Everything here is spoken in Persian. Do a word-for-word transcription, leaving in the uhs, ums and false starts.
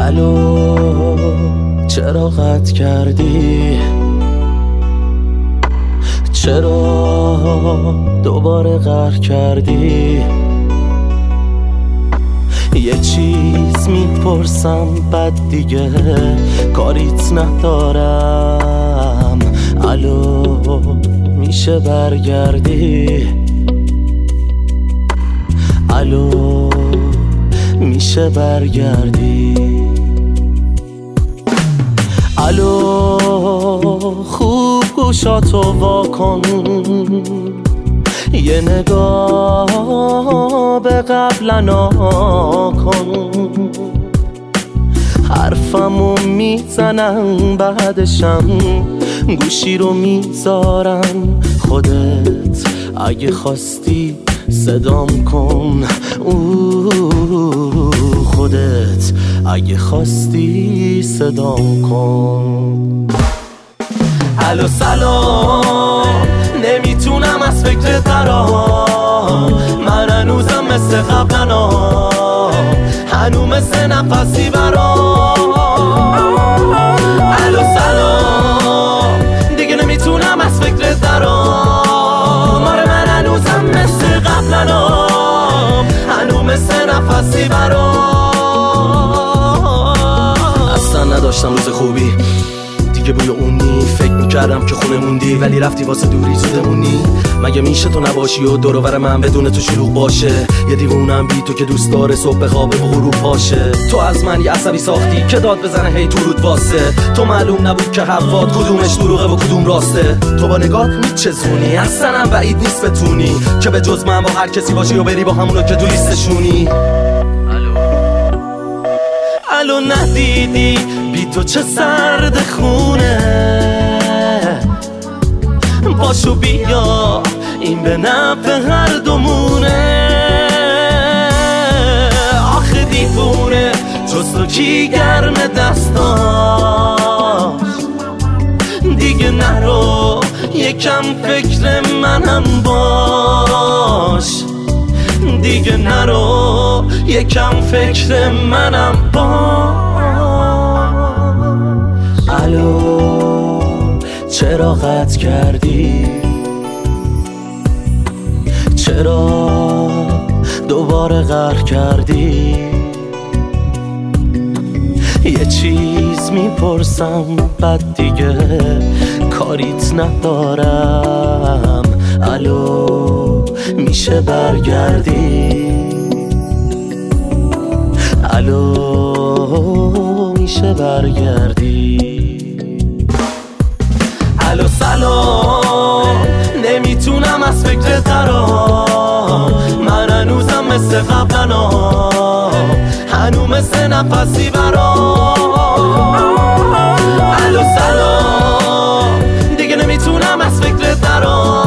الو چرا قطع کردی؟ چرا دوباره قهر کردی؟ یه چیز میپرسم بعد دیگه کاریت ندارم. الو میشه برگردی؟ الو میشه برگردی؟ الو خوب گوشاتو واکن، یه نگاه به قبلنا کن. حرفمو میزنم بعدشم گوشی رو میذارم. خودت اگه خواستی صدام کن، اوه خودت اگه خواستی صدام کن. الو سلام، نمیتونم از فکر درام. من هنوزم مثل قبلنا، هنو مثل نفسی برام. الو سلام، دیگه نمیتونم از فکر درام. آره من هنوزم مثل قبلنا، هنو مثل نفسی برام. اصلا نداشتم روز خوبی دیگه، بوی اونی فکر میکردم که خونه موندی، ولی رفتی واسه دوری زودمونی. مگه میشه تو نباشی و دور و بر من بدون تو شلوغ باشه؟ یه دیوونم بی تو که دوست داره صبح خوابه و غروب پاشه. تو از من یه عصبی ساختی که داد بزنه هی تو رود واسه. تو معلوم نبود که حرفات کدومش دروغه و کدوم راسته. تو با نگات میچزونی، اصلا هم بعید نیست بتونی که به جز من با هر کسی باشی و بری با همونو که تو لیستشونی. الو ندیدی بی تو چه سرد خونه؟ باشو بیا این به نفع هر دومونه. آخه دیوونه جز تو کی گرم دستاش؟ دیگه نرو یکم فکر منم باش. دیگه نرو یکم فکر منم باش. الو چرا قطع کردی؟ چرا دوباره قهر کردی؟ یه چیز میپرسم بعد دیگه کاریت ندارم. الو میشه برگردی؟ الو میشه برگردی؟ الو سلام، نمیتونم از فکر درام. من هنوزم مثل قبلنا، هنو مثل نفسی برام. الو سلام، دیگه نمیتونم از فکر درام.